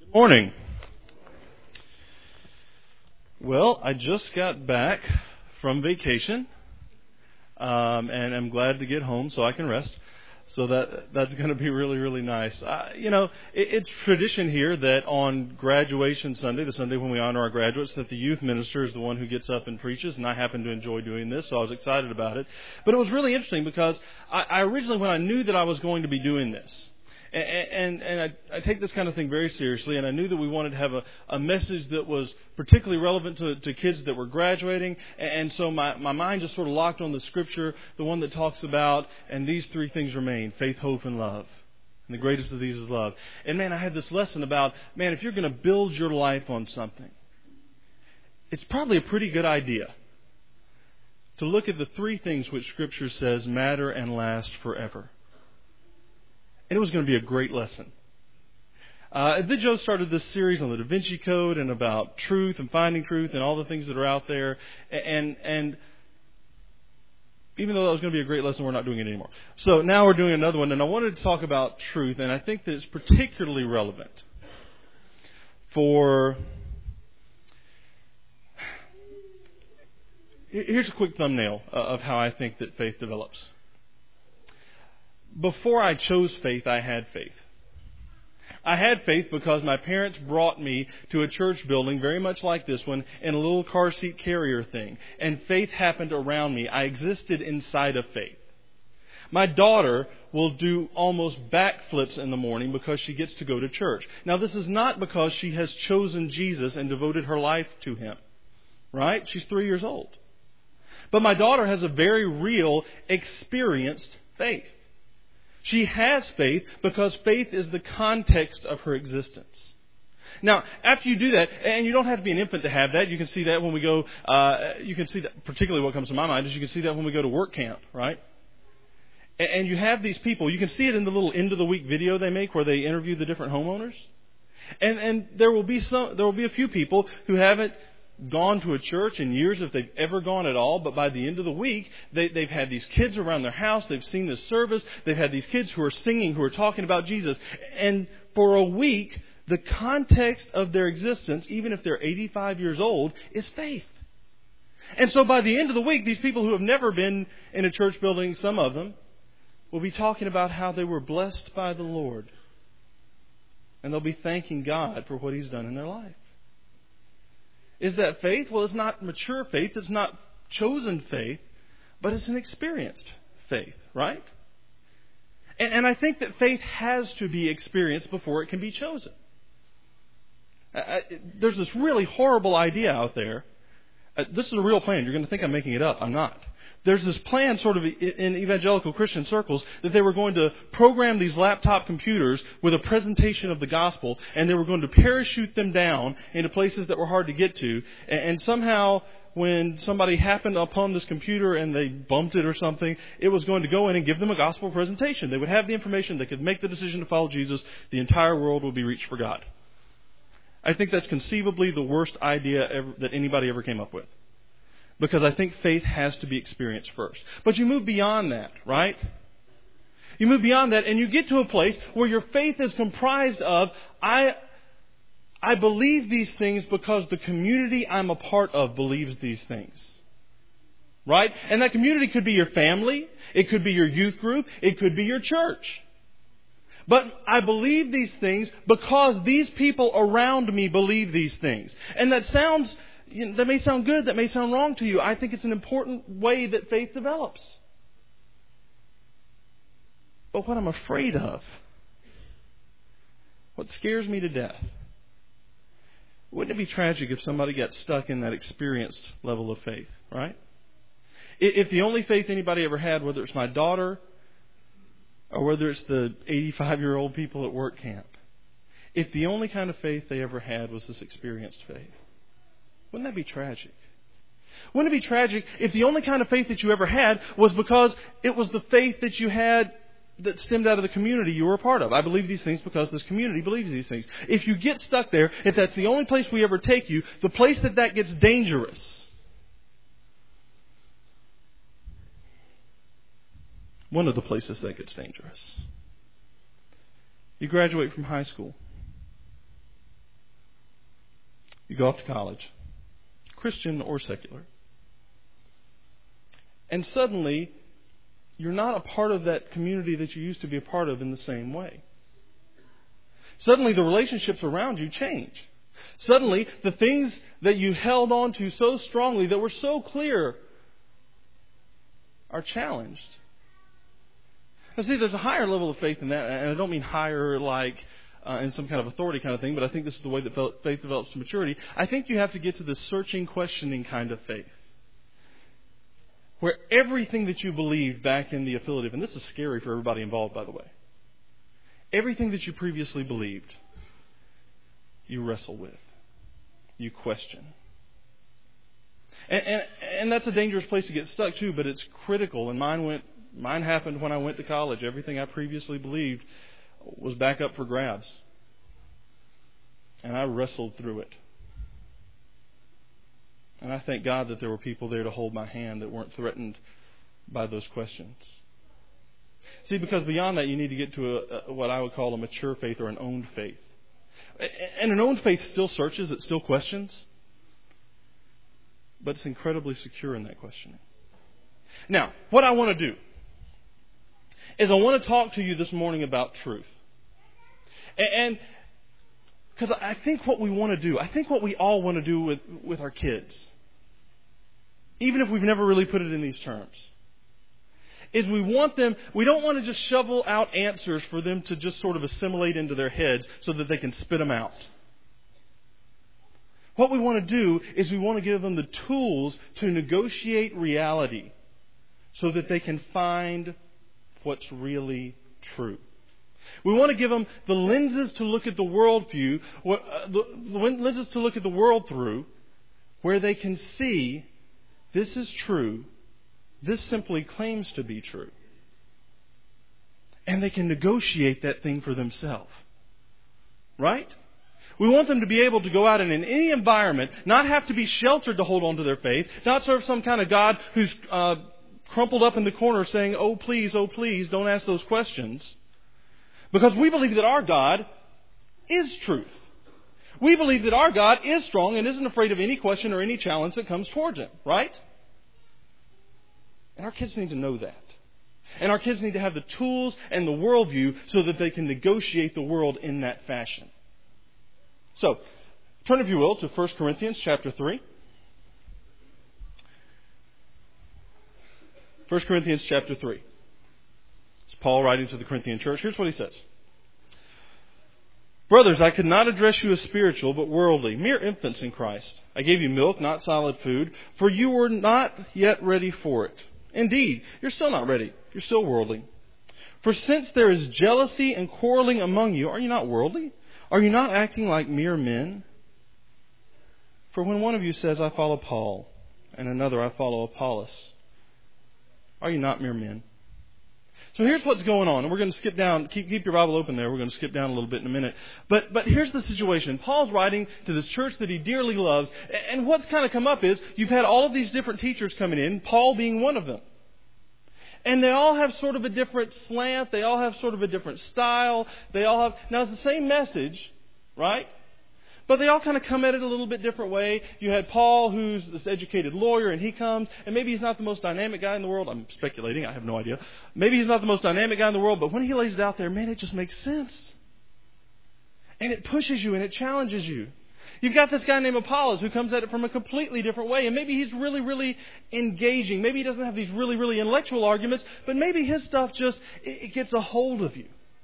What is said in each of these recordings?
Morning. Well, I just got back from vacation, and I'm glad to get home so I can rest. So that's going to be really, really nice. It's tradition here that on graduation Sunday, the Sunday when we honor our graduates, that the youth minister is the one who gets up and preaches, and I happen to enjoy doing this, so I was excited about it. But it was really interesting because I originally, when I knew that I was going to be doing this, and I take this kind of thing very seriously, and I knew that we wanted to have a message that was particularly relevant to kids that were graduating, and so my mind just sort of locked on the scripture, the one that talks about, and these three things remain, faith, hope, and love. And the greatest of these is love. And man, I had this lesson about, if you're going to build your life on something, it's probably a pretty good idea to look at the three things which Scripture says matter and last forever. And it was going to be a great lesson. Then Joe started this series on the Da Vinci Code and about truth and finding truth and all the things that are out there. And even though that was going to be a great lesson, we're not doing it anymore. So now we're doing another one. And I wanted to talk about truth. And I think that it's particularly relevant for... Here's a quick thumbnail of how I think that faith develops. Before I chose faith, I had faith. I had faith because my parents brought me to a church building very much like this one in a little car seat carrier thing. And faith happened around me. I existed inside of faith. My daughter will do almost backflips in the morning because she gets to go to church. Now, this is not because she has chosen Jesus and devoted her life to Him. Right? She's 3 years old. But my daughter has a very real, experienced faith. She has faith because faith is the context of her existence. Now, after you do that, and you don't have to be an infant to have that. You can see that when we go, you can see that, particularly what comes to my mind is you can see that when we go to work camp, right? And you have these people, you can see it in the little end of the week video they make where they interview the different homeowners. And there will be a few people who haven't gone to a church in years if they've ever gone at all, but by the end of the week, they've had these kids around their house, they've seen this service, they've had these kids who are singing, who are talking about Jesus. And for a week, the context of their existence, even if they're 85 years old, is faith. And so by the end of the week, these people who have never been in a church building, some of them, will be talking about how they were blessed by the Lord. And they'll be thanking God for what He's done in their life. Is that faith? Well, it's not mature faith. It's not chosen faith. But it's an experienced faith, right? And I think that faith has to be experienced before it can be chosen. There's this really horrible idea out there. This is a real plan. You're going to think I'm making it up. I'm not. There's this plan sort of in evangelical Christian circles that they were going to program these laptop computers with a presentation of the gospel, and they were going to parachute them down into places that were hard to get to. And somehow, when somebody happened upon this computer and they bumped it or something, it was going to go in and give them a gospel presentation. They would have the information. They could make the decision to follow Jesus. The entire world would be reached for God. I think that's conceivably the worst idea that anybody ever came up with. Because I think faith has to be experienced first. But you move beyond that, right? You move beyond that and you get to a place where your faith is comprised of, I believe these things because the community I'm a part of believes these things. Right? And that community could be your family. It could be your youth group. It could be your church. But I believe these things because these people around me believe these things. And that may sound good, that may sound wrong to you. I think it's an important way that faith develops. But what I'm afraid of, what scares me to death, wouldn't it be tragic if somebody got stuck in that experienced level of faith, right? If the only faith anybody ever had, whether it's my daughter or whether it's the 85-year-old people at work camp, if the only kind of faith they ever had was this experienced faith, wouldn't that be tragic? Wouldn't it be tragic if the only kind of faith that you ever had was because it was the faith that you had that stemmed out of the community you were a part of? I believe these things because this community believes these things. If you get stuck there, if that's the only place we ever take you, the place that gets dangerous one of the places that gets dangerous. You graduate from high school. You go off to college, Christian or secular. And suddenly, you're not a part of that community that you used to be a part of in the same way. Suddenly, the relationships around you change. Suddenly, the things that you held on to so strongly, that were so clear, are challenged. Now, see, there's a higher level of faith in that, and I don't mean higher like in some kind of authority kind of thing, but I think this is the way that faith develops to maturity. I think you have to get to this searching, questioning kind of faith, where everything that you believed back in the affiliative, and this is scary for everybody involved, by the way, everything that you previously believed, you wrestle with, you question. And that's a dangerous place to get stuck too, but it's critical. And mine happened when I went to college. Everything I previously believed was back up for grabs. And I wrestled through it. And I thank God that there were people there to hold my hand that weren't threatened by those questions. See, because beyond that, you need to get to what I would call a mature faith or an owned faith. And an owned faith still searches, it still questions, but it's incredibly secure in that questioning. Now, what I want to do is I want to talk to you this morning about truth. And because I think what we want to do, I think what we all want to do with our kids, even if we've never really put it in these terms, is we don't want to just shovel out answers for them to just sort of assimilate into their heads so that they can spit them out. What we want to do is we want to give them the tools to negotiate reality so that they can find what's really true. We want to give them the lenses to look at the world through, where they can see this is true, this simply claims to be true. And they can negotiate that thing for themselves. Right? We want them to be able to go out and in any environment, not have to be sheltered to hold on to their faith, not serve some kind of God who's crumpled up in the corner saying, oh please, don't ask those questions. Because we believe that our God is truth. We believe that our God is strong and isn't afraid of any question or any challenge that comes towards Him. Right? And our kids need to know that. And our kids need to have the tools and the worldview so that they can negotiate the world in that fashion. So, turn if you will to 1 Corinthians chapter 3. 1 Corinthians chapter 3. It's Paul writing to the Corinthian church. Here's what he says. Brothers, I could not address you as spiritual, but worldly, mere infants in Christ. I gave you milk, not solid food, for you were not yet ready for it. Indeed, you're still not ready. You're still worldly. For since there is jealousy and quarreling among you, are you not worldly? Are you not acting like mere men? For when one of you says, I follow Paul, and another, I follow Apollos, are you not mere men? So here's what's going on. And we're going to skip down. Keep your Bible open there. We're going to skip down a little bit in a minute. But here's the situation. Paul's writing to this church that he dearly loves. And what's kind of come up is you've had all of these different teachers coming in, Paul being one of them. And they all have sort of a different slant. They all have sort of a different style. Now it's the same message, right? But they all kind of come at it a little bit different way. You had Paul, who's this educated lawyer, and he comes, and maybe he's not the most dynamic guy in the world. I'm speculating. I have no idea. Maybe he's not the most dynamic guy in the world, but when he lays it out there, man, it just makes sense. And it pushes you and it challenges you. You've got this guy named Apollos who comes at it from a completely different way. And maybe he's really, really engaging. Maybe he doesn't have these really, really intellectual arguments. But maybe his stuff it gets a hold of you.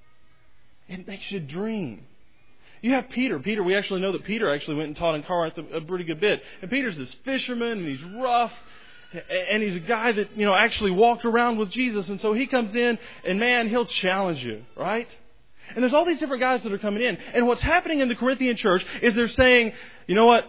It makes you dream. You have Peter. We actually know that Peter actually went and taught in Corinth a pretty good bit. And Peter's this fisherman, and he's rough. And he's a guy that, actually walked around with Jesus. And so he comes in, and man, he'll challenge you, right? And there's all these different guys that are coming in. And what's happening in the Corinthian church is they're saying, you know what?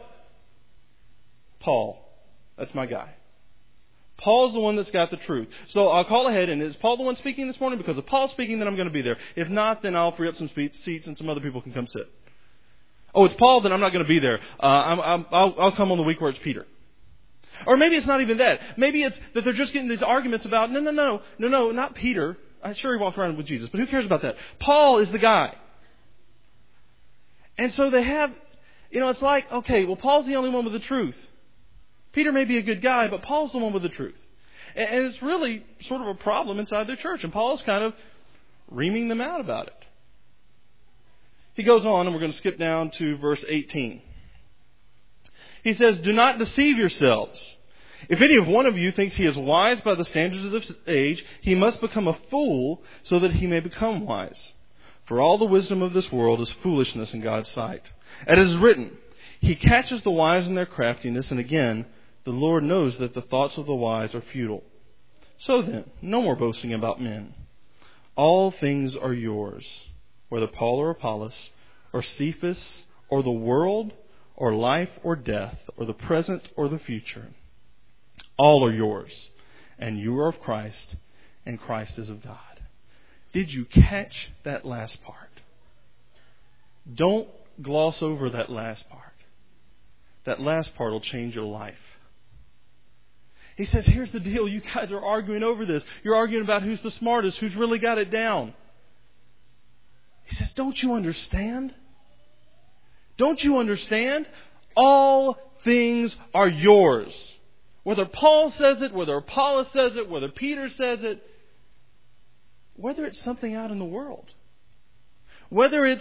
Paul, that's my guy. Paul's the one that's got the truth. So I'll call ahead, and is Paul the one speaking this morning? Because if Paul's speaking, then I'm going to be there. If not, then I'll free up some seats and some other people can come sit. Oh, it's Paul, then I'm not going to be there. I'll come on the week where it's Peter. Or maybe it's not even that. Maybe it's that they're just getting these arguments about, no, not Peter. I'm sure he walked around with Jesus, but who cares about that? Paul is the guy. And so they have It's like, okay, well, Paul's the only one with the truth. Peter may be a good guy, but Paul's the one with the truth. And it's really sort of a problem inside their church. And Paul's kind of reaming them out about it. He goes on, and we're going to skip down to verse 18. He says, "Do not deceive yourselves. If any one of you thinks he is wise by the standards of this age, he must become a fool so that he may become wise. For all the wisdom of this world is foolishness in God's sight. As it is written, He catches the wise in their craftiness, and again, the Lord knows that the thoughts of the wise are futile. So then, no more boasting about men. All things are yours, whether Paul or Apollos, or Cephas, or the world, or life or death, or the present or the future. All are yours, and you are of Christ, and Christ is of God." Did you catch that last part? Don't gloss over that last part. That last part will change your life. He says, here's the deal. You guys are arguing over this. You're arguing about who's the smartest, who's really got it down. He says, don't you understand? Don't you understand? All things are yours. Whether Paul says it, whether Apollos says it, whether Peter says it, whether it's something out in the world, whether it's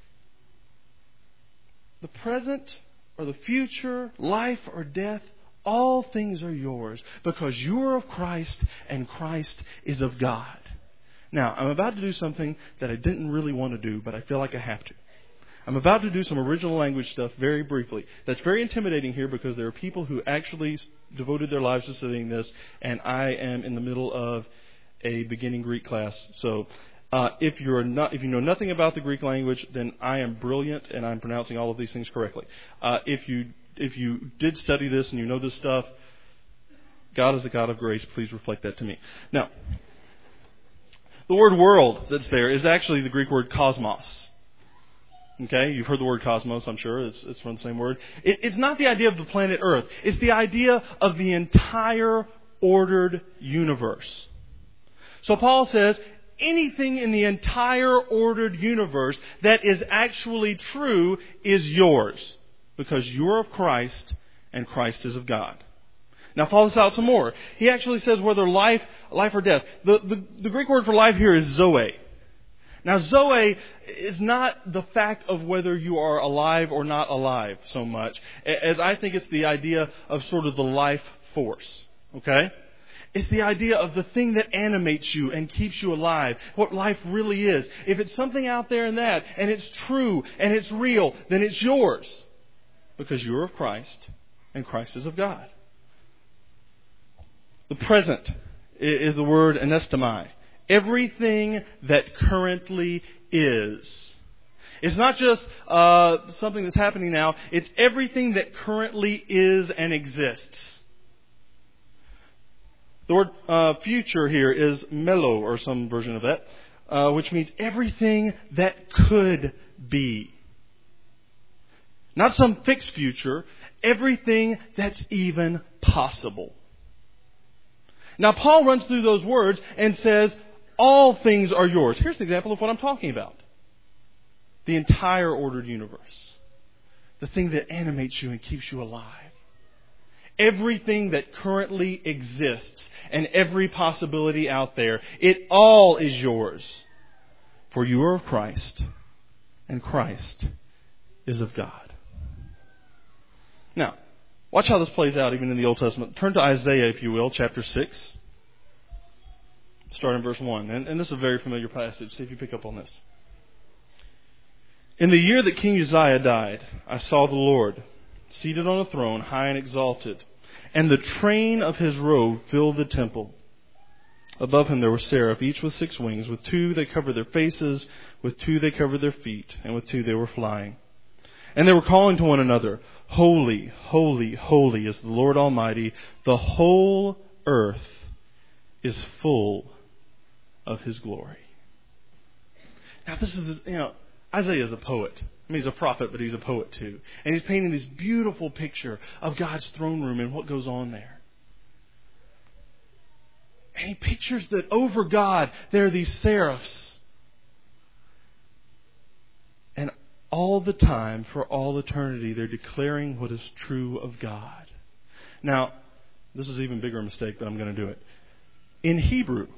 the present or the future, life or death, all things are yours because you are of Christ and Christ is of God. Now, I'm about to do something that I didn't really want to do, but I feel like I have to. I'm about to do some original language stuff very briefly. That's very intimidating here because there are people who actually devoted their lives to studying this, and I am in the middle of a beginning Greek class. So if you know nothing about the Greek language, then I am brilliant and I'm pronouncing all of these things correctly. If you did study this and you know this stuff, God is a God of grace. Please reflect that to me. Now, the word world that's there is actually the Greek word cosmos. Okay, you've heard the word cosmos, I'm sure. It's from the same word. It's not the idea of the planet Earth. It's the idea of the entire ordered universe. So Paul says, anything in the entire ordered universe that is actually true is yours because you're of Christ and Christ is of God. Now follow this out some more. He actually says whether life or death. The Greek word for life here is zoe. Now, zoe is not the fact of whether you are alive or not alive so much, as I think it's the idea of sort of the life force. Okay? It's the idea of the thing that animates you and keeps you alive, what life really is. If it's something out there in that, and it's true, and it's real, then it's yours. Because you're of Christ, and Christ is of God. The present is the word anastomai. Everything that currently is. It's not just something that's happening now. It's everything that currently is and exists. The word future here is melo, or some version of that, which means everything that could be. Not some fixed future. Everything that's even possible. Now, Paul runs through those words and says, all things are yours. Here's an example of what I'm talking about. The entire ordered universe. The thing that animates you and keeps you alive. Everything that currently exists and every possibility out there, it all is yours. For you are of Christ, and Christ is of God. Now, watch how this plays out even in the Old Testament. Turn to Isaiah, if you will, chapter 6. Start in verse 1. And this is a very familiar passage. See if you pick up on this. In the year that King Uzziah died, I saw the Lord seated on a throne, high and exalted, and the train of his robe filled the temple. Above him there were seraphs, each with 6 wings. With 2 they covered their faces, with 2 they covered their feet, and with 2 they were flying. And they were calling to one another, Holy, holy, holy is the Lord Almighty. The whole earth is full of His glory. Now this is, Isaiah is a poet. I mean, he's a prophet, but he's a poet too. And he's painting this beautiful picture of God's throne room and what goes on there. And he pictures that over God there are these seraphs. And all the time, for all eternity, they're declaring what is true of God. Now, this is an even bigger mistake, but I'm going to do it. In Hebrew,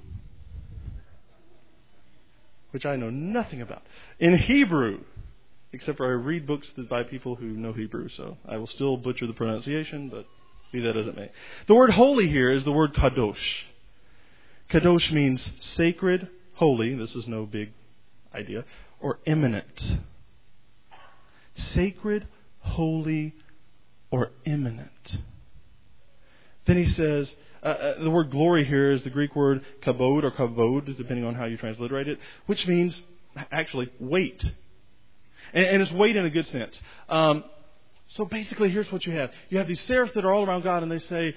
which I know nothing about, in Hebrew, except for I read books by people who know Hebrew, so I will still butcher the pronunciation, but be that as it may. The word holy here is the word kadosh. Kadosh means sacred, holy, this is no big idea, or eminent. Sacred, holy, or eminent. Then he says, the word glory here is the Greek word kabod or kavod, depending on how you transliterate it, which means actually weight. And it's weight in a good sense. So basically, here's what you have. You have these seraphs that are all around God, and they say,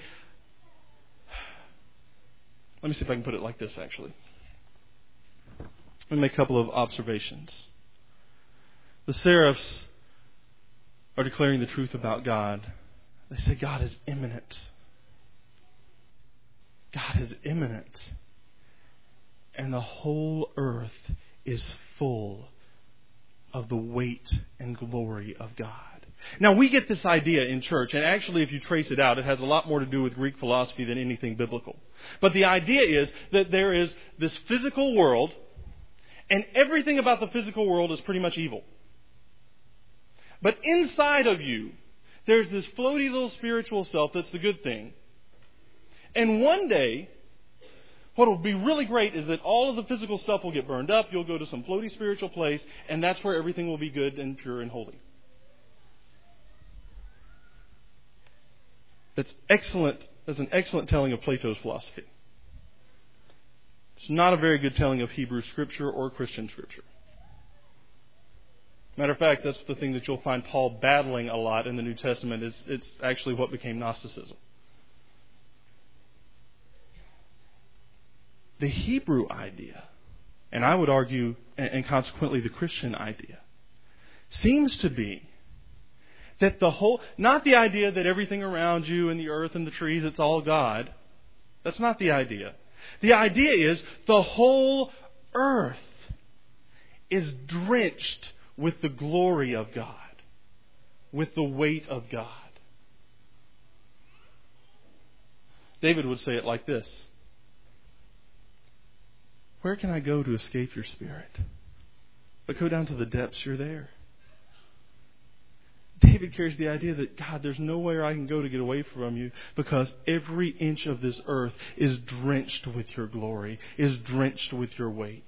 let me see if I can put it like this, actually. Let me make a couple of observations. The seraphs are declaring the truth about God. They say God is immanent. God is immanent. And the whole earth is full of the weight and glory of God. Now, we get this idea in church, and actually, if you trace it out, it has a lot more to do with Greek philosophy than anything biblical. But the idea is that there is this physical world, and everything about the physical world is pretty much evil. But inside of you, there's this floaty little spiritual self that's the good thing. And one day, what will be really great is that all of the physical stuff will get burned up. You'll go to some floaty spiritual place, and that's where everything will be good and pure and holy. That's excellent. That's an excellent telling of Plato's philosophy. It's not a very good telling of Hebrew Scripture or Christian Scripture. Matter of fact, that's the thing that you'll find Paul battling a lot in the New Testament. It's actually what became Gnosticism. The Hebrew idea, and I would argue, and consequently the Christian idea, seems to be that the whole, not the idea that everything around you and the earth and the trees, it's all God. That's not the idea. The idea is the whole earth is drenched with the glory of God, with the weight of God. David would say it like this: where can I go to escape your spirit? But go down to the depths, you're there. David carries the idea that, God, there's nowhere I can go to get away from you, because every inch of this earth is drenched with your glory, is drenched with your weight.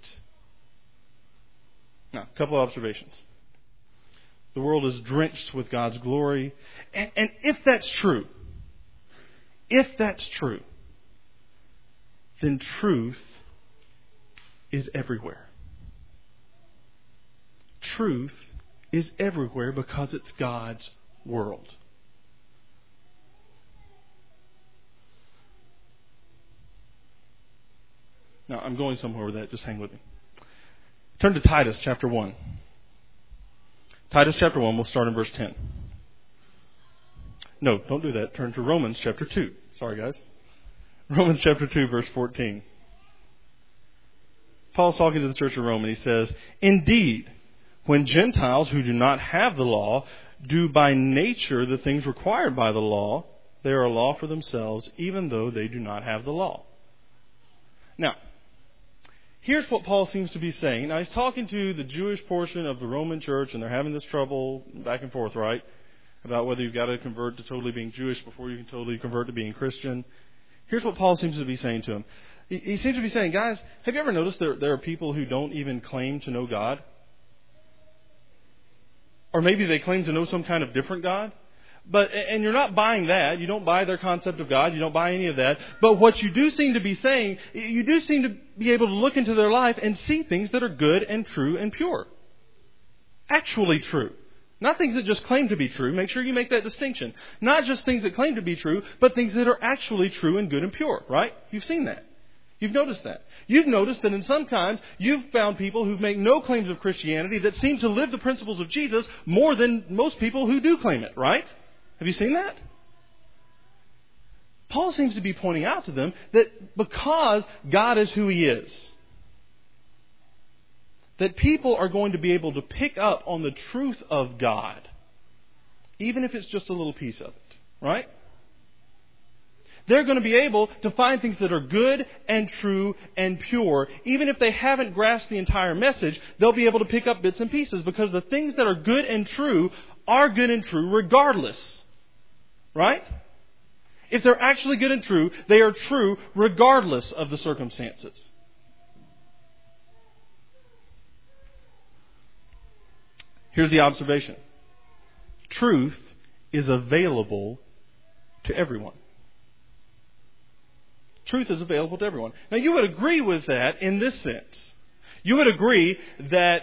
Now, a couple of observations. The world is drenched with God's glory. And if that's true, then truth is everywhere. Truth is everywhere because it's God's world. Now, I'm going somewhere with that. Just hang with me. Turn to Titus chapter 1. Titus chapter 1, we'll start in verse 10. No, don't do that. Turn to Romans chapter 2. Sorry, guys. Romans chapter 2, verse 14. Paul's talking to the church of Rome, and he says, indeed, when Gentiles who do not have the law do by nature the things required by the law, they are a law for themselves, even though they do not have the law. Now, here's what Paul seems to be saying. Now, he's talking to the Jewish portion of the Roman church, and they're having this trouble back and forth, right? About whether you've got to convert to totally being Jewish before you can totally convert to being Christian. Here's what Paul seems to be saying to them. He seems to be saying, guys, have you ever noticed there are people who don't even claim to know God? Or maybe they claim to know some kind of different God. And you're not buying that. You don't buy their concept of God. You don't buy any of that. But what you do seem to be saying, you do seem to be able to look into their life and see things that are good and true and pure. Actually true. Not things that just claim to be true. Make sure you make that distinction. Not just things that claim to be true, but things that are actually true and good and pure. Right? You've seen that. You've noticed that. You've noticed that in some times you've found people who make no claims of Christianity that seem to live the principles of Jesus more than most people who do claim it. Right? Have you seen that? Paul seems to be pointing out to them that because God is who He is, that people are going to be able to pick up on the truth of God, even if it's just a little piece of it, right? They're going to be able to find things that are good and true and pure. Even if they haven't grasped the entire message, they'll be able to pick up bits and pieces, because the things that are good and true are good and true regardless, right? If they're actually good and true, they are true regardless of the circumstances. Here's the observation. Truth is available to everyone. Truth is available to everyone. Now, you would agree with that in this sense. You would agree that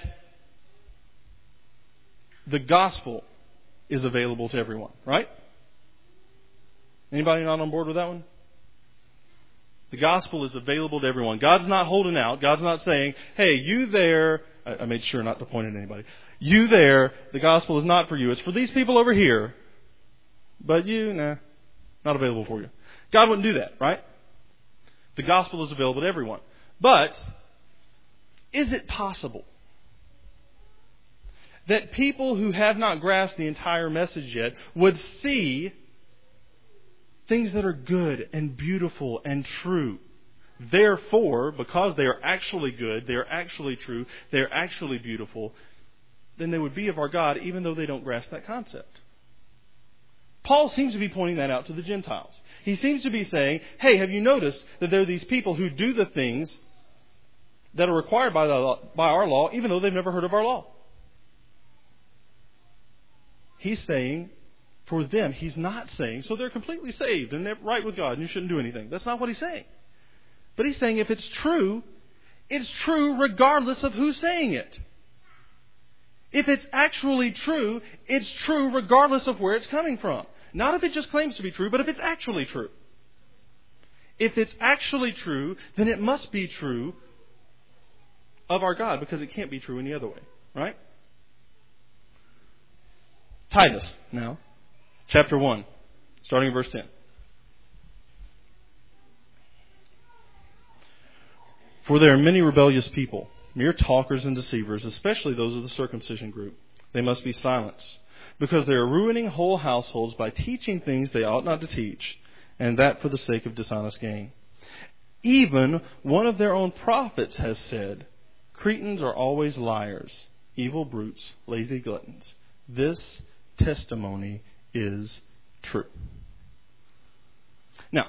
the gospel is available to everyone, right? Anybody not on board with that one? The gospel is available to everyone. God's not holding out. God's not saying, hey, you there. I made sure not to point at anybody. You there, the gospel is not for you. It's for these people over here. But you, not available for you. God wouldn't do that, right? The gospel is available to everyone. But is it possible that people who have not grasped the entire message yet would see things that are good and beautiful and true? Therefore, because they are actually good, they are actually true, they are actually beautiful, then they would be of our God, even though they don't grasp that concept. Paul seems to be pointing that out to the Gentiles. He seems to be saying, hey, have you noticed that there are these people who do the things that are required by our law, even though they've never heard of our law? He's saying, for them, he's not saying, so they're completely saved and they're right with God and you shouldn't do anything. That's not what he's saying. But he's saying if it's true regardless of who's saying it. If it's actually true, it's true regardless of where it's coming from. Not if it just claims to be true, but if it's actually true. If it's actually true, then it must be true of our God, because it can't be true any other way, right? Titus, now, chapter 1, starting in verse 10. For there are many rebellious people, mere talkers and deceivers, especially those of the circumcision group. They must be silenced, because they are ruining whole households by teaching things they ought not to teach, and that for the sake of dishonest gain. Even one of their own prophets has said, Cretans are always liars, evil brutes, lazy gluttons. This testimony is true. Now,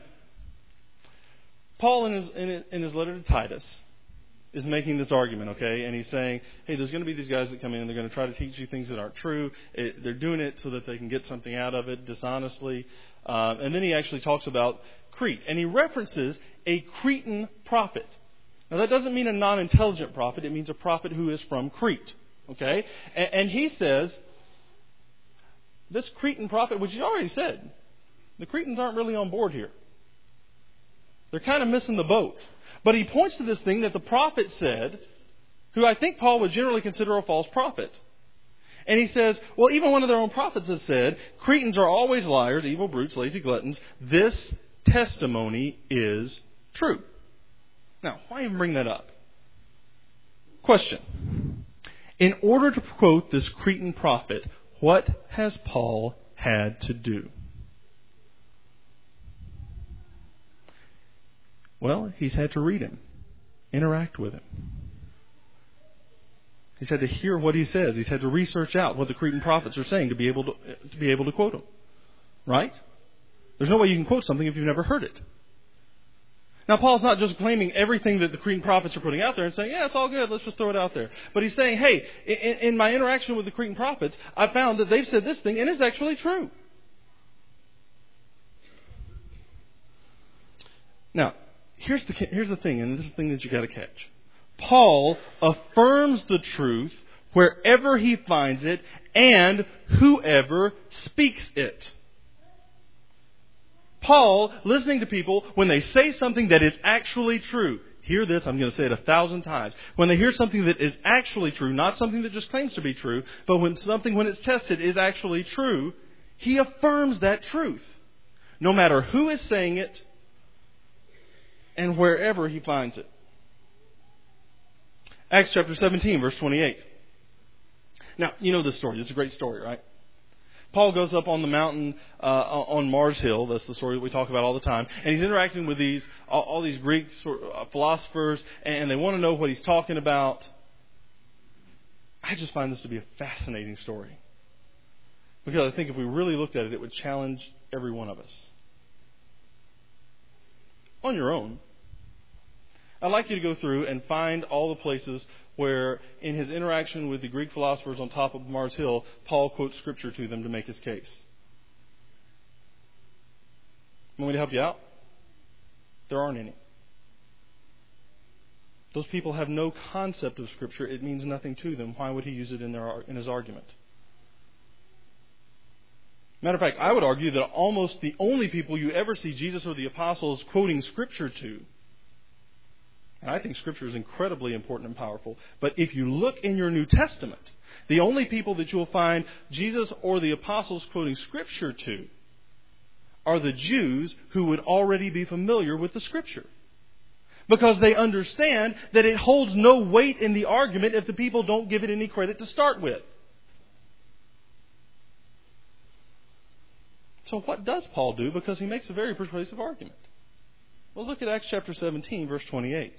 Paul in his letter to Titus is making this argument, okay? And he's saying, hey, there's going to be these guys that come in and they're going to try to teach you things that aren't true. They're doing it so that they can get something out of it dishonestly. And then he actually talks about Crete. And he references a Cretan prophet. Now, that doesn't mean a non-intelligent prophet. It means a prophet who is from Crete, okay? And he says, this Cretan prophet, which he already said, the Cretans aren't really on board here. They're kind of missing the boat. But he points to this thing that the prophet said, who I think Paul would generally consider a false prophet. And he says, well, even one of their own prophets has said, Cretans are always liars, evil brutes, lazy gluttons. This testimony is true. Now, why even bring that up? Question. In order to quote this Cretan prophet, what has Paul had to do? Well, he's had to read him, interact with him. He's had to hear what he says. He's had to research out what the Cretan prophets are saying to be able to quote him. Right? There's no way you can quote something if you've never heard it. Now, Paul's not just claiming everything that the Cretan prophets are putting out there and saying, yeah, it's all good, let's just throw it out there. But he's saying, hey, in my interaction with the Cretan prophets, I found that they've said this thing and it's actually true. Now, here's the thing, and this is the thing that you got to catch. Paul affirms the truth wherever he finds it and whoever speaks it. Paul, listening to people, when they say something that is actually true, hear this, I'm going to say it 1,000 times. When they hear something that is actually true, not something that just claims to be true, but when it's tested, is actually true, he affirms that truth. No matter who is saying it and wherever he finds it. Acts chapter 17, verse 28. Now, you know this story. It's a great story, right? Paul goes up on the mountain on Mars Hill. That's the story that we talk about all the time. And he's interacting with all these Greek philosophers, and they want to know what he's talking about. I just find this to be a fascinating story. Because I think if we really looked at it, it would challenge every one of us. On your own, I'd like you to go through and find all the places where, in his interaction with the Greek philosophers on top of Mars Hill, Paul quotes Scripture to them to make his case. Want me to help you out? There aren't any. Those people have no concept of Scripture. It means nothing to them. Why would he use it in his argument? Matter of fact, I would argue that almost the only people you ever see Jesus or the apostles quoting Scripture to, and I think Scripture is incredibly important and powerful, but if you look in your New Testament, the only people that you'll find Jesus or the apostles quoting Scripture to are the Jews who would already be familiar with the Scripture. Because they understand that it holds no weight in the argument if the people don't give it any credit to start with. So what does Paul do? Because he makes a very persuasive argument. Well, look at Acts chapter 17, verse 28.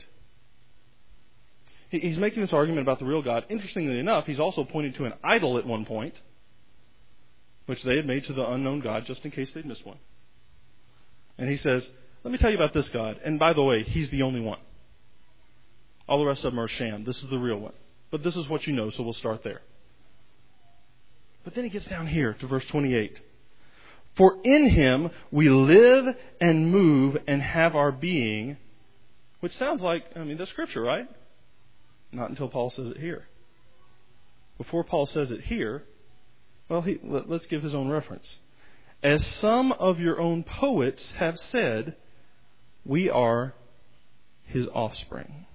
He's making this argument about the real God. Interestingly enough, he's also pointing to an idol at one point, which they had made to the unknown God, just in case they'd missed one. And he says, let me tell you about this God. And by the way, he's the only one. All the rest of them are sham. This is the real one. But this is what you know, so we'll start there. But then he gets down here to verse 28. For in him we live and move and have our being, which sounds like, that's Scripture, right? Not until Paul says it here. Before Paul says it here, let's give his own reference. As some of your own poets have said, we are his offspring.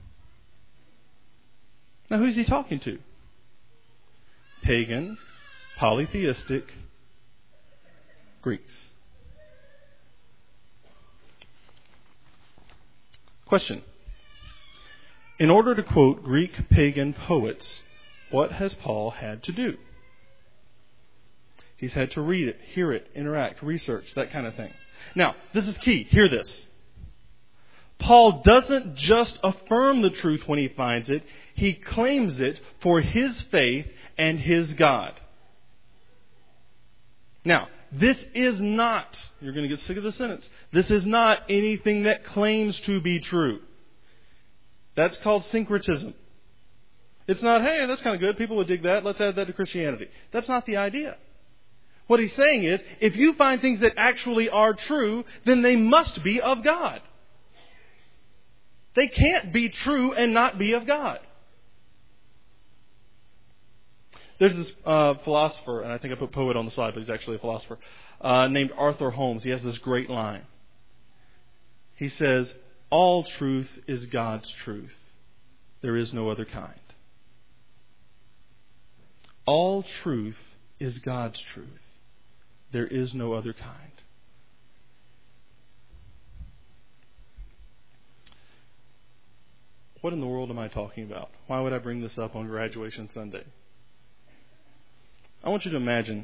Now, who's he talking to? Pagan, polytheistic Greeks. Question. In order to quote Greek pagan poets, what has Paul had to do? He's had to read it, hear it, interact, research, that kind of thing. Now, this is key. Hear this. Paul doesn't just affirm the truth when he finds it. He claims it for his faith and his God. Now, this is not, you're going to get sick of the sentence, this is not anything that claims to be true. That's called syncretism. It's not, hey, that's kind of good, people would dig that, let's add that to Christianity. That's not the idea. What he's saying is, if you find things that actually are true, then they must be of God. They can't be true and not be of God. There's this philosopher, and I think I put poet on the slide, but he's actually a philosopher, named Arthur Holmes. He has this great line. He says, all truth is God's truth. There is no other kind. All truth is God's truth. There is no other kind. What in the world am I talking about? Why would I bring this up on graduation Sunday? I want you to imagine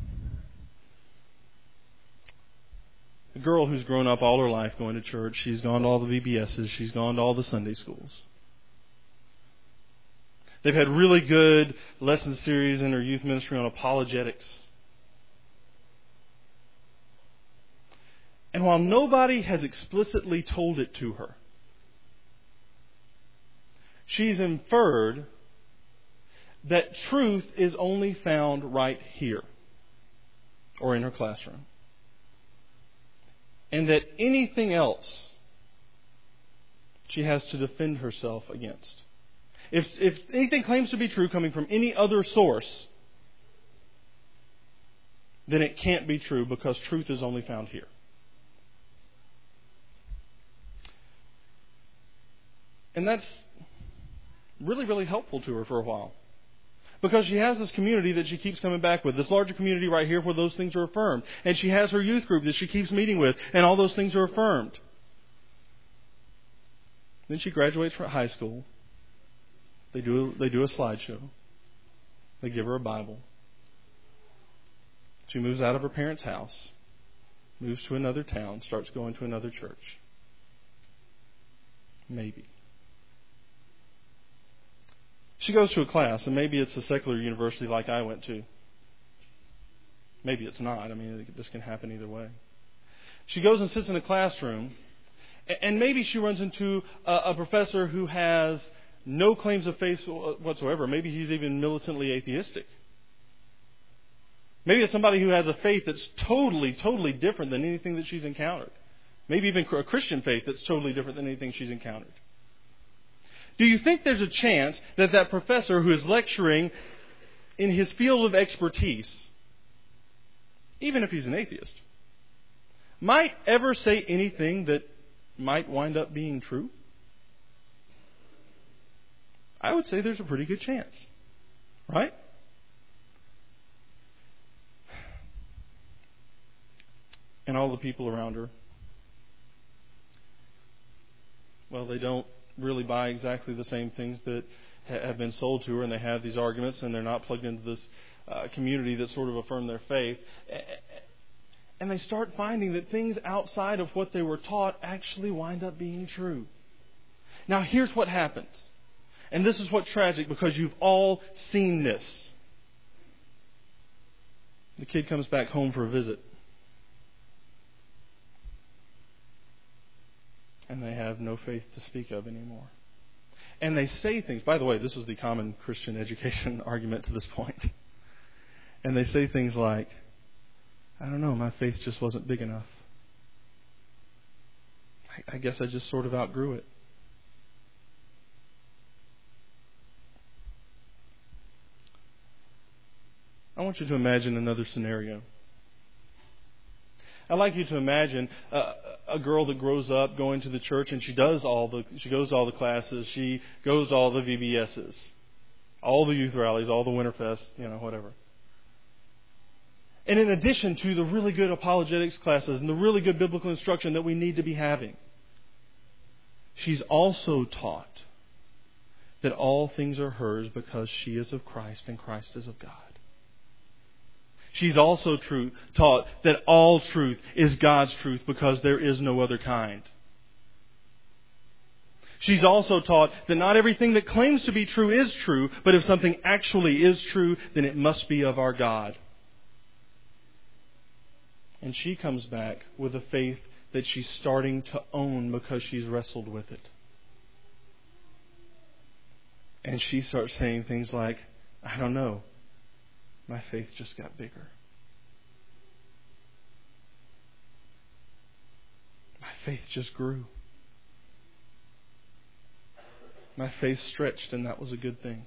a girl who's grown up all her life going to church. She's gone to all the VBSs. She's gone to all the Sunday schools. They've had really good lesson series in her youth ministry on apologetics. And while nobody has explicitly told it to her, she's inferred that truth is only found right here or in her classroom. And that anything else she has to defend herself against. If anything claims to be true coming from any other source, then it can't be true because truth is only found here. And that's really, really helpful to her for a while. Because she has this community that she keeps coming back with. This larger community right here where those things are affirmed. And she has her youth group that she keeps meeting with. And all those things are affirmed. Then she graduates from high school. They do a slideshow. They give her a Bible. She moves out of her parents' house, moves to another town, starts going to another church. Maybe. She goes to a class, and maybe it's a secular university like I went to. Maybe it's not. I mean, this can happen either way. She goes and sits in a classroom, and maybe she runs into a professor who has no claims of faith whatsoever. Maybe he's even militantly atheistic. Maybe it's somebody who has a faith that's totally, totally different than anything that she's encountered. Maybe even a Christian faith that's totally different than anything she's encountered. Do you think there's a chance that that professor who is lecturing in his field of expertise, even if he's an atheist, might ever say anything that might wind up being true? I would say there's a pretty good chance. Right? And all the people around her, well, they don't really buy exactly the same things that have been sold to her, and they have these arguments, and they're not plugged into this community that sort of affirm their faith. And they start finding that things outside of what they were taught actually wind up being true. Now, here's what happens. And this is what's tragic, because you've all seen this. The kid comes back home for a visit. And they have no faith to speak of anymore. And they say things. By the way, this is the common Christian education argument to this point. And they say things like, I don't know, my faith just wasn't big enough. I guess I just sort of outgrew it. I want you to imagine another scenario. I'd like you to imagine a girl that grows up going to the church, and she goes to all the classes, she goes to all the VBSs, all the youth rallies, all the Winterfest, whatever. And in addition to the really good apologetics classes and the really good biblical instruction that we need to be having, she's also taught that all things are hers because she is of Christ and Christ is of God. She's also taught that all truth is God's truth because there is no other kind. She's also taught that not everything that claims to be true is true, but if something actually is true, then it must be of our God. And she comes back with a faith that she's starting to own because she's wrestled with it. And she starts saying things like, I don't know, my faith just got bigger. My faith just grew. My faith stretched, and that was a good thing.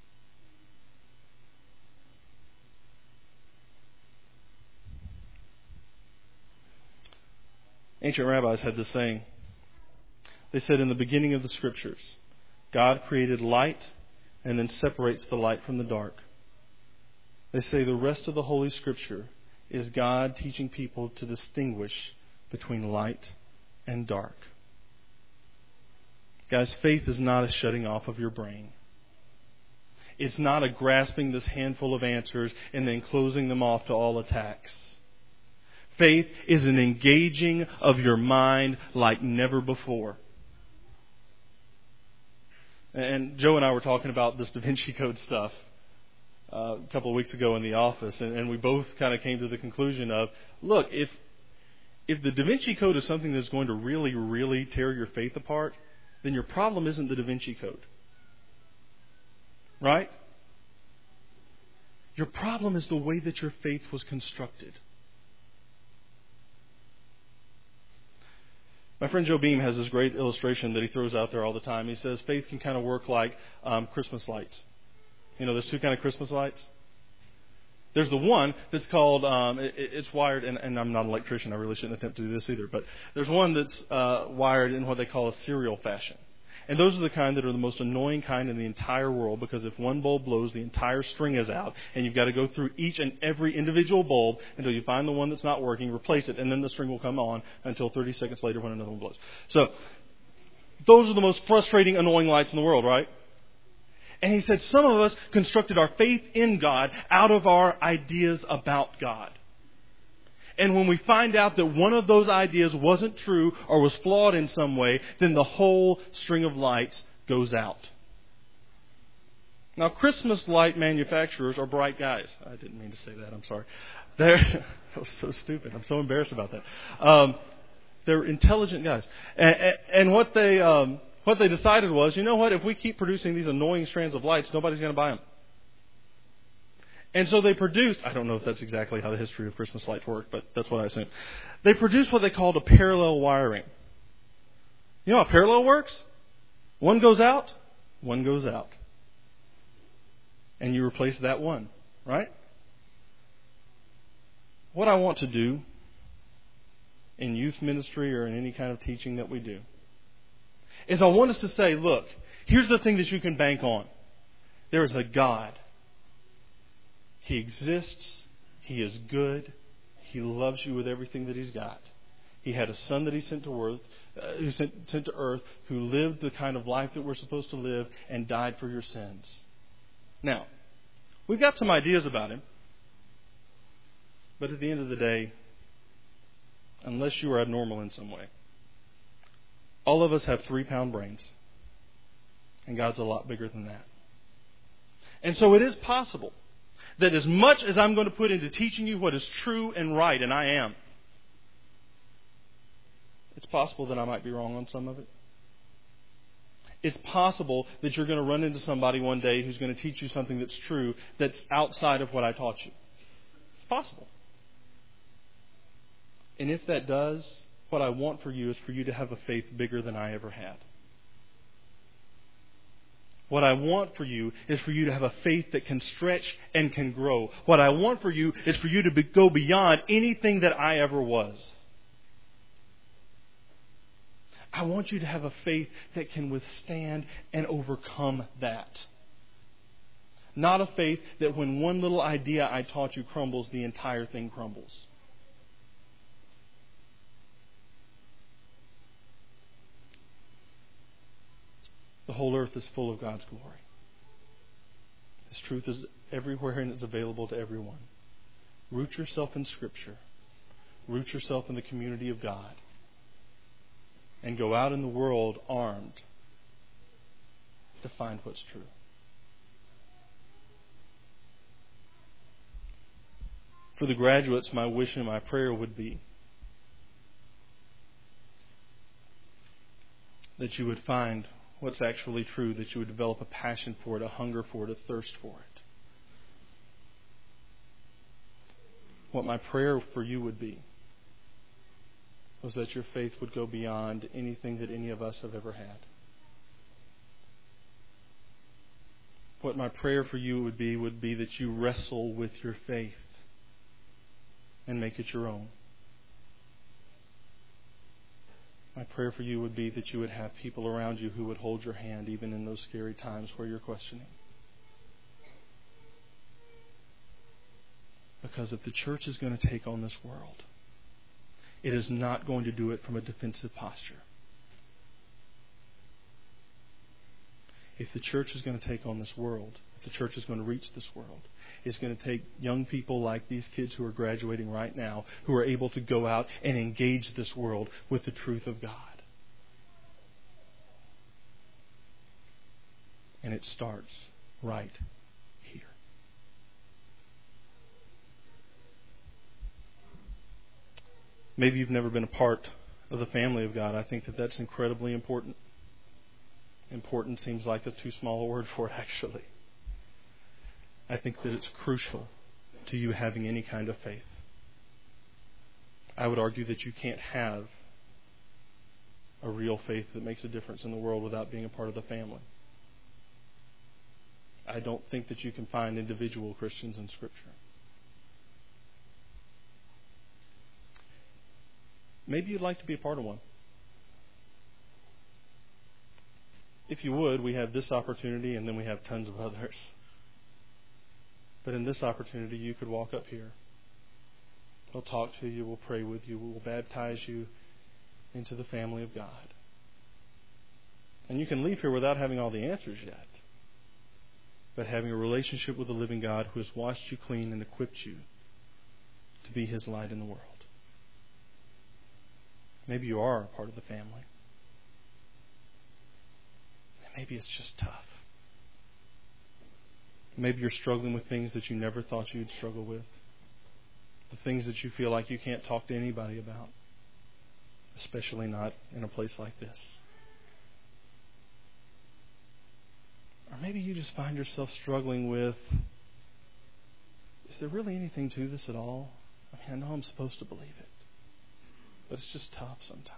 Ancient rabbis had this saying. They said, in the beginning of the Scriptures, God created light and then separates the light from the dark. They say the rest of the Holy Scripture is God teaching people to distinguish between light and dark. Guys, faith is not a shutting off of your brain. It's not a grasping this handful of answers and then closing them off to all attacks. Faith is an engaging of your mind like never before. And Joe and I were talking about this Da Vinci Code stuff a couple of weeks ago in the office, and we both kind of came to the conclusion of, look, if the Da Vinci Code is something that's going to really, really tear your faith apart, then your problem isn't the Da Vinci Code. Right? Your problem is the way that your faith was constructed. My friend Joe Beam has this great illustration that he throws out there all the time. He says faith can kind of work like Christmas lights. There's two kind of Christmas lights. There's the one that's called, it's wired, and I'm not an electrician, I really shouldn't attempt to do this either, but there's one that's wired in what they call a serial fashion. And those are the kind that are the most annoying kind in the entire world, because if one bulb blows, the entire string is out, and you've got to go through each and every individual bulb until you find the one that's not working, replace it, and then the string will come on until 30 seconds later when another one blows. So, those are the most frustrating, annoying lights in the world, right? And he said some of us constructed our faith in God out of our ideas about God. And when we find out that one of those ideas wasn't true or was flawed in some way, then the whole string of lights goes out. Now, Christmas light manufacturers are bright guys. I didn't mean to say that. I'm sorry. That was so stupid. I'm so embarrassed about that. They're intelligent guys. And what they decided was, you know what? If we keep producing these annoying strands of lights, nobody's going to buy them. And so they produced, I don't know if that's exactly how the history of Christmas lights work, but that's what I assume. They produced what they called a parallel wiring. You know how parallel works? One goes out, one goes out. And you replace that one, right? What I want to do in youth ministry or in any kind of teaching that we do is I want us to say, look, here's the thing that you can bank on. There is a God. He exists. He is good. He loves you with everything that He's got. He had a Son that He sent to earth, who lived the kind of life that we're supposed to live and died for your sins. Now, we've got some ideas about Him, but at the end of the day, unless you are abnormal in some way, all of us have 3-pound brains, and God's a lot bigger than that. And so it is possible that as much as I'm going to put into teaching you what is true and right, and I am, it's possible that I might be wrong on some of it. It's possible that you're going to run into somebody one day who's going to teach you something that's true that's outside of what I taught you. It's possible. And if that does, what I want for you is for you to have a faith bigger than I ever had. What I want for you is for you to have a faith that can stretch and can grow. What I want for you is for you to go beyond anything that I ever was. I want you to have a faith that can withstand and overcome that. Not a faith that when one little idea I taught you crumbles, the entire thing crumbles. The whole earth is full of God's glory. This truth is everywhere and is available to everyone. Root yourself in Scripture. Root yourself in the community of God. And go out in the world armed to find what's true. For the graduates, my wish and my prayer would be that you would find what's actually true, that you would develop a passion for it, a hunger for it, a thirst for it. What my prayer for you would be was that your faith would go beyond anything that any of us have ever had. What my prayer for you would be that you wrestle with your faith and make it your own. My prayer for you would be that you would have people around you who would hold your hand even in those scary times where you're questioning. Because if the church is going to take on this world, it is not going to do it from a defensive posture. If the church is going to take on this world, if the church is going to reach this world, it's going to take young people like these kids who are graduating right now, who are able to go out and engage this world with the truth of God. And it starts right here. Maybe you've never been a part of the family of God. I think that that's incredibly important. Important seems like a too small a word for it, actually. I think that it's crucial to you having any kind of faith. I would argue that you can't have a real faith that makes a difference in the world without being a part of the family. I don't think that you can find individual Christians in Scripture. Maybe you'd like to be a part of one. If you would, we have this opportunity and then we have tons of others. But in this opportunity, you could walk up here. We'll talk to you. We'll pray with you. We'll baptize you into the family of God. And you can leave here without having all the answers yet. but having a relationship with the living God who has washed you clean and equipped you to be His light in the world. Maybe you are a part of the family. Maybe it's just tough. Maybe you're struggling with things that you never thought you'd struggle with. The things that you feel like you can't talk to anybody about. Especially not in a place like this. Or maybe you just find yourself struggling with, is there really anything to this at all? I mean, I know I'm supposed to believe it, but it's just tough sometimes.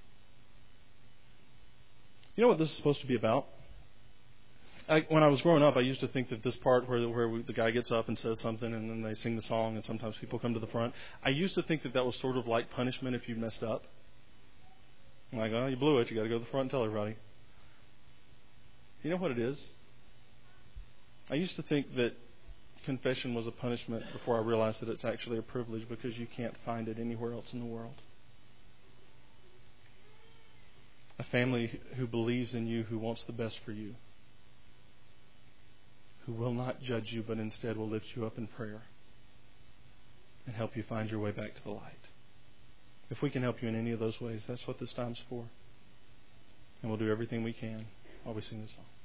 You know what this is supposed to be about? When I was growing up, I used to think that this part where the guy gets up and says something and then they sing the song and sometimes people come to the front, I used to think that that was sort of like punishment if you messed up. I'm like, oh, you blew it. You got to go to the front and tell everybody. You know what it is? I used to think that confession was a punishment before I realized that it's actually a privilege because you can't find it anywhere else in the world. A family who believes in you, who wants the best for you, who will not judge you but instead will lift you up in prayer and help you find your way back to the light. If we can help you in any of those ways, that's what this time's for. And we'll do everything we can while we sing this song.